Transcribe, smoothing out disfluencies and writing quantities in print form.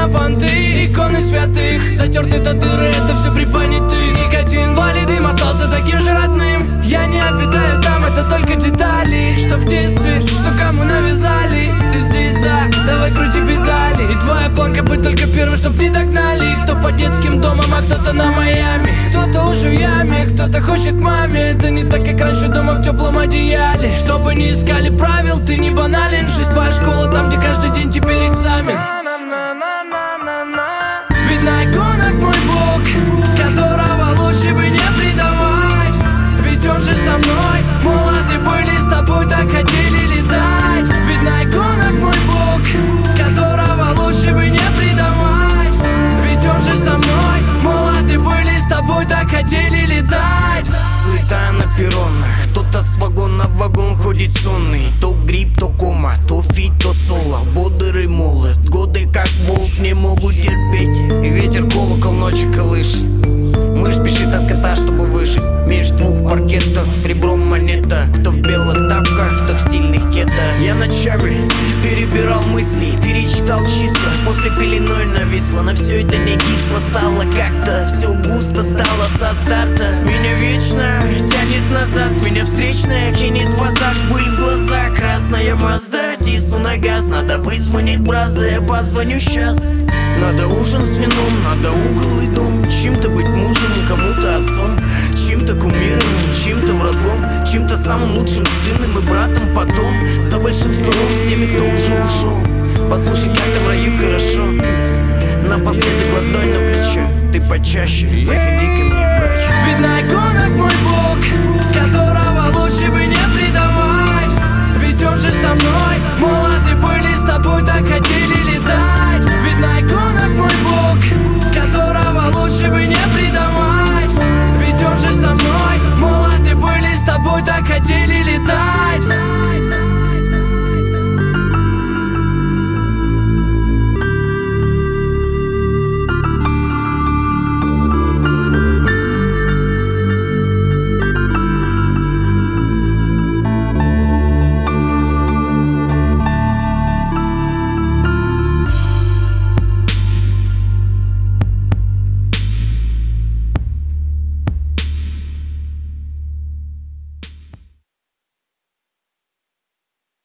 понты, иконы святых затерты до дыры, это все припонятых. Никотин валидым остался таким же родным. Я не обитаю там, это только детали, что в детстве, что кому навязали. Ты здесь, да, давай крути педали. И твоя планка быть только первым, чтоб не догнали. Кто по детским домам, а кто-то на Майами. Кто-то уже в яме, кто-то хочет к маме. Это не так, как раньше дома в теплом одеяле. Чтобы не искали правил, ты не банален. Жизнь твоя школа, там, где каждый день теперь экзамен. Ведь на иконах мой Бог, которого лучше бы не предавать. Ведь он же со мной, молоды были, с тобой так хотели летать. Ведь на иконах мой Бог, которого лучше бы не предавать. Ведь он же со мной, молоды были, с тобой так хотели летать. Суета на перронах, кто-то с вагона в вагон ходит сонный. То грипп, то кома, то фит, то соло. Бодрый молод, годы как волк не могут терпеть. И ветер колокол ночи колышет. Мышь бежит от кота, чтобы выжить. Меж двух паркетов ребром монета. Кто в белых тапках, кто в стильных кедах. Я ночами перебирал мысли, перечитал числа. После пеленой нависло, на все это не кисло стало как-то. Все густо стало со старта. Меня вечно тянет назад, меня встречная кинет в азарт. Пыль в глазах, красная Мазда. Тисну на газ, надо вызвонить браза. Я позвоню сейчас. Надо ужин с вином, надо угол и дом. Чем-то быть мужем, кому-то отцом, чем-то кумиром, чем-то врагом, чем-то самым лучшим сыном и братом потом. За большим столом с теми, кто уже ушел. Послушай, как-то в раю хорошо. Напоследок ладонь на плечо. Ты почаще заходи ко мне, врач. Ведь на иконах мой